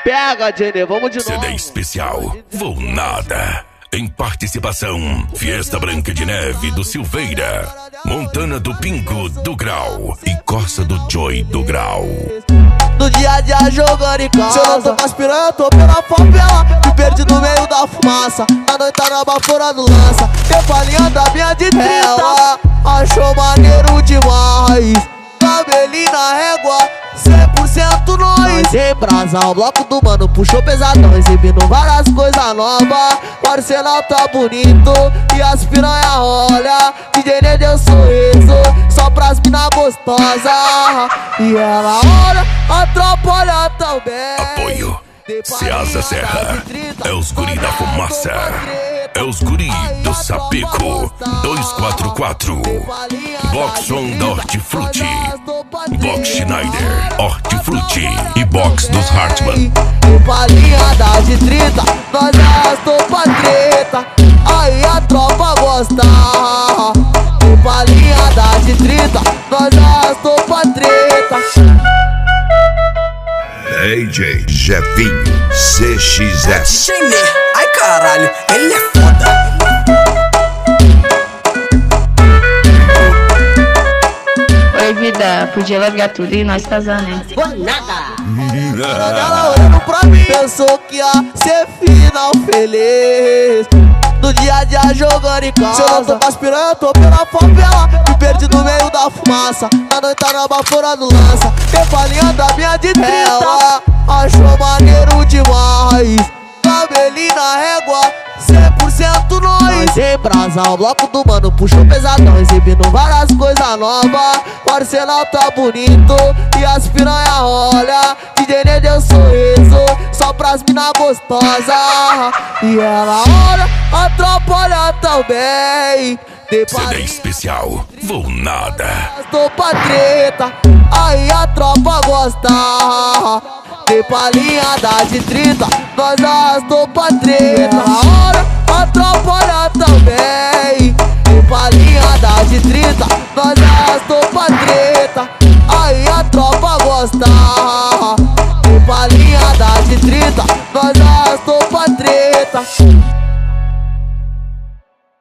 Pega, Jenny, vamos de novo. CD especial, Vou Nada. Em participação, Fiesta Branca de Neve do Silveira, Montana do Pingo do Grau e Corsa do Joy do Grau. No dia a dia jogando em casa, se eu não tô com as piranha, eu tô pela favela. Me perdi no meio da fumaça, a noite tá na baforando lança. Eu falinha da minha de 30, ela achou maneiro demais. Cabelinho na régua, 100% nós. Em brasa, o bloco do mano puxou pesadão, exibindo várias coisas novas. O arsenal tá bonito e as piranha olha. DJ Ney deu sorriso só pras mina gostosa. E ela olha, a tropa olha também. Apoio Ceasa Serra, é os guri da fumaça, é os guri do Sapeco 244, Boxon da Hortifruti, Box Schneider, Hortifruti e Box dos Hartmann. Palinha da de 30, nós arrastou pra treta, aí a tropa gosta. Palinha da de 30, nós arrastou pra treta. DJ Jefinho CXS. Ai caralho, ele é foda. Oi vida, podia largar tudo e nós casar, né? Vou nada. Ela olhando pra mim, pensou que ia ser final feliz. No dia a dia jogando em casa, se eu não tô com as piranha, eu tô pela favela. Me perdi no meio da fumaça, a noite tá na baforando lança. Eu falinha da minha de 30, ela achou maneiro demais. Cabelinho na régua, 100% nós. Em brasa, o bloco do mano puxou pesadão, exibindo várias coisas novas. O arsenal tá bonito e as piranha olha. DJ Ney deu sorriso só pras mina gostosa. E ela olha, a tropa olha também. CD especial, Vou Nada. Tô pra treta, aí a tropa gosta. De palinha da de 30, nós arrastou pra treta. Hora, a tropa olha também. De palinha da de 30, nós arrastou pra treta, aí a tropa gosta. De palinha da de 30, nós arrastou